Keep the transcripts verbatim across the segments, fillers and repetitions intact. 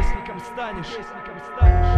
вестником станешь, вестником станешь.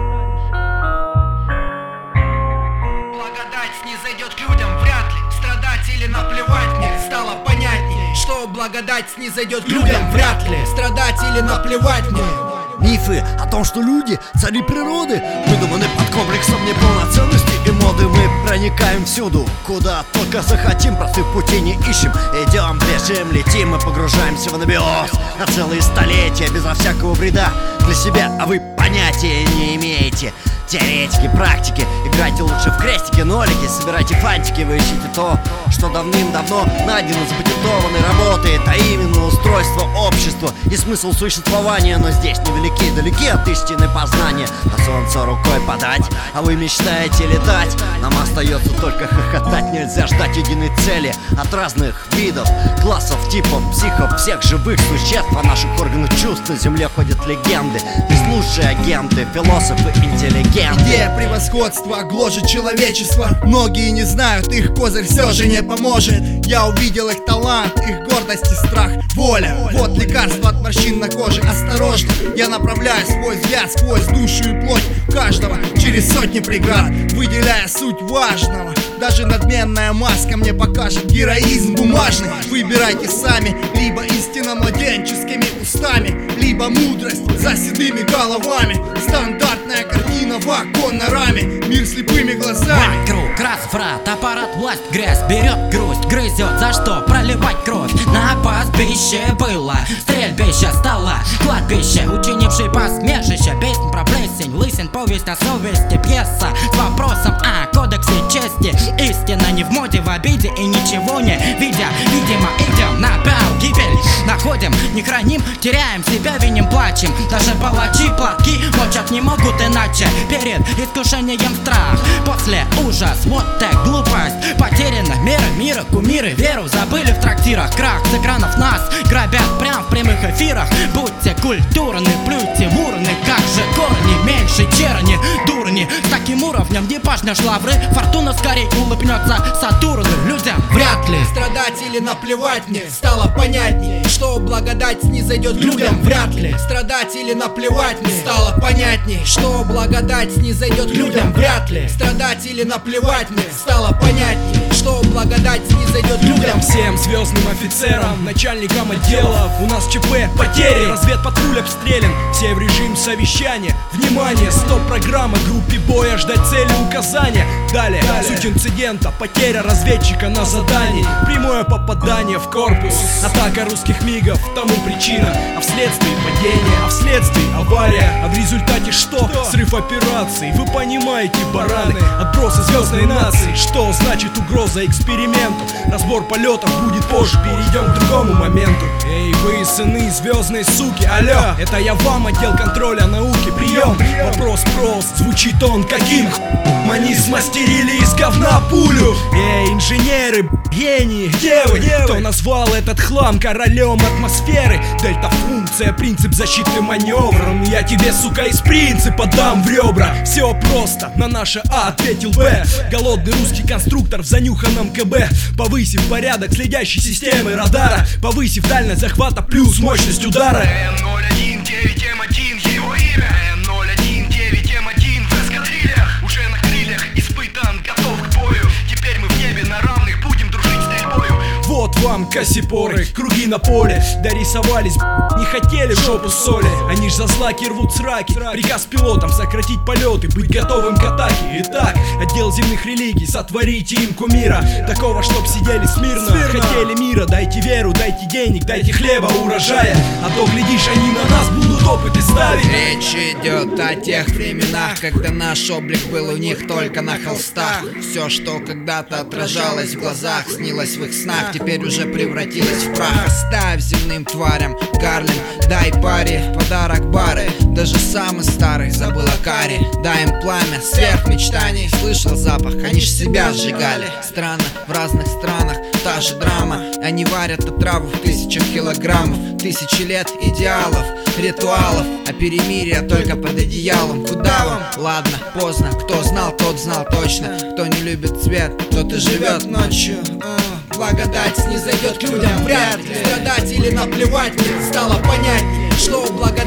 Благодать снизойдет к людям, вряд ли. Страдать или наплевать мне стало понятнее, что благодать снизойдет к людям, вряд ли. Страдать или наплевать мне. Мифы о том, что люди — цари природы, выдуманы под комплексом неполноценности и моды. Мы проникаем всюду, куда только захотим, простых путей не ищем. Идем, бежим, летим и погружаемся в анабиоз на целые столетия, безо всякого вреда для себя, а вы понятия не имеете. Теоретики, практики, играйте лучше в крестики, нолики, собирайте фантики, вы ищите то, что давным-давно найдено, запатентовано, работает, а именно устройство общества и смысл существования. Но здесь невелики, далеки от истины познания. На солнце рукой подать, а вы мечтаете летать. Нам остается только хохотать, нельзя ждать единой цели от разных видов, классов, типов, психов, всех живых существ. О наших органах чувств на земле ходят легенды. Здесь лучшие агенты, философы, интеллигенты. Идея превосходства гложет человечество. Многие не знают, их козырь все же не поможет. Я увидел их талант, их гордость и страх, воля. Вот лекарство от морщин на коже. Осторожно, я направляю свой взгляд сквозь душу и плоть каждого через сотни преград, выделяя суть важного. Даже надменная маска мне покажет героизм бумажный. Выбирайте сами, либо истина младенческими устами, либо мудрость за седыми головами. Стандартная картина в оконной раме, мир слепыми глазами. Вокруг разврат, аппарат, власть, грязь. Берет грусть, грызет, за что проливать кровь. На пастбище было, стрельбище стало кладбище, учинивший посмешище. Песнь про плесень, лысин, повесть о совести. Пьеса с вопросом о кодексе чести. Истина не в моде, в обиде и ничего не видя. Видимо, идем на бал, гибель находим, не храним, теряем себя, виним, плачем. Даже палачи платки мочат не могут иначе. Перед искушением страх, после ужас, вот так глупость. Потеряна мера мира, кумиры веру забыли в трактирах. Крах с экранов нас грабят прям в прямых эфирах. Будьте культурны, плюйте в урны, как же корни, меньше черни, дурни. С таким уровнем не пашнешь лавры, фортуна скорее улыбнется Сатурну. Людям вряд ли. Страдать или наплевать мне стало понятнее, что благодать снизойдет к людям, вряд ли. Страдать или наплевать мне стало понятнее, что благодать снизойдет к людям, вряд ли. Страдать или наплевать мне стало понятнее, что благодать снизойдет к людям. Всем звездным офицерам, начальникам отделов, у нас ЧП, потери, разведпатруль обстрелян, все в режим совещания. Внимание, стоп-программа, группе боя ждать цели указания. Далее, Далее, суть инцидента, потеря разведчика на задании, прямое попадание в корпус, атака русских мигов, тому причина, а вследствие падение, а вследствие авария, а в результате что? Срыв операции, вы понимаете, бараны, отбросы звездной нации. Что значит угроза эксперименту? Разбор полетов будет позже, перейдем к другому моменту. Эй, вы сыны звездной суки, алло, это я вам, отдел контроля науки, прием. Вопрос прост, звучит он каким х**м? Они смастерили из говна пулю. Эй, инженеры, гении, где вы? Кто назвал этот хлам королем атмосферы? Дельта-функция, принцип защиты маневром. Я тебе, сука, из принципа дам в ребра. Все просто, на наше А ответил Б. Голодный русский конструктор в занюханном КБ. Повысив порядок следящей системы радара, повысив дальность захвата плюс мощность удара. Н ноль один девять М один его имя. Н ноль один девять М один в эскадрильях, уже на крыльях испытан, готов к бою. Теперь мы в небе на равных будем дружить стрельбою. Вот вам кассипоры, круги на поле. Дорисовались, не хотели в жопу соли. Они ж за злаки рвут сраки. Приказ пилотам сократить полеты, быть готовым к атаке. Итак, отдел земных религий, сотворите им кумира, такого, чтоб сидели смирно. смирно Хотели мира, дайте веру, дайте денег, дайте хлеба, урожая. А то, глядишь, они на нас будут опыты ставить. Речь идет о тех временах, когда наш облик был у них только на холстах. Все, что когда-то отражалось в глазах, снилось в их снах, теперь уже превратилось в прах. Оставь земным тварям Гарлем, дай паре подарок бары. Даже самый старый забыл о каре. Дай им пламя, сверх мечтаний. Слышал запах, они ж себя сжигали. Странно, в разных странах та же драма. Они варят отраву в тысячах килограммов. Тысячи лет идеалов, ритуалов, а перемирие только под одеялом. Куда вам? Ладно, поздно. Кто знал, тот знал точно. Кто не любит свет, тот и живет ночью. Благодать снизойдет к людям, вряд ли. Страдать или наплевать мне стало понятнее, что благодать снизойдет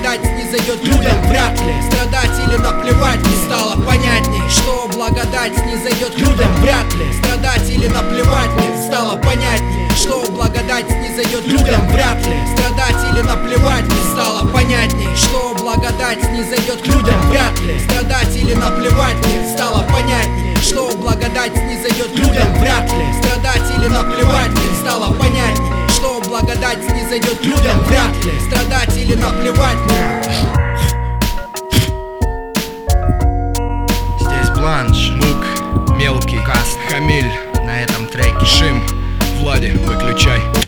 снизойдет людям вряд ли. Страдать или наплевать не стало понятней, что благодать снизойдет людям вряд ли. Страдать или наплевать не стало понятней, что благодать снизойдет людям вряд ли. Страдать или наплевать не стало понятней, что благодать снизойдет людям вряд ли. Страдать или наплевать не стало понятней, что благодать снизойдет людям вряд ли. Страдать или наплевать не стало понятней, что благодать снизойдет людям вряд ли. Страдать или наплевать не. Здесь Бланш, Мук, Мелкий, Каст, Хамиль. На этом треке Шим, Влади, выключай.